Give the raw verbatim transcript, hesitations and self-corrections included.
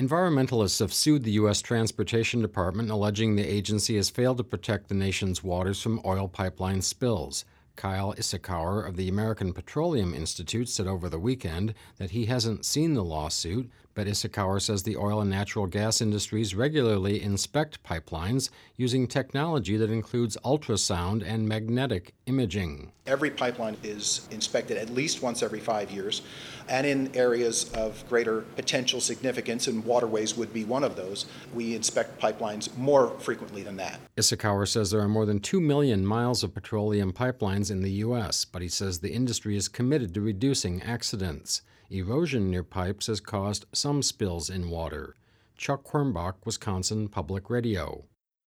Environmentalists have sued the U S Transportation Department, alleging the agency has failed to protect the nation's waters from oil pipeline spills. Kyle Issachaur of the American Petroleum Institute said over the weekend that he hasn't seen the lawsuit, but Issachaur says the oil and natural gas industries regularly inspect pipelines using technology that includes ultrasound and magnetic imaging. Every pipeline is inspected at least once every five years, and in areas of greater potential significance, and waterways would be one of those, we inspect pipelines more frequently than that. Issachaur says there are more than two million miles of petroleum pipelines in the U S, but he says the industry is committed to reducing accidents. Erosion near pipes has caused some spills in water. Chuck Quirmbach, Wisconsin Public Radio.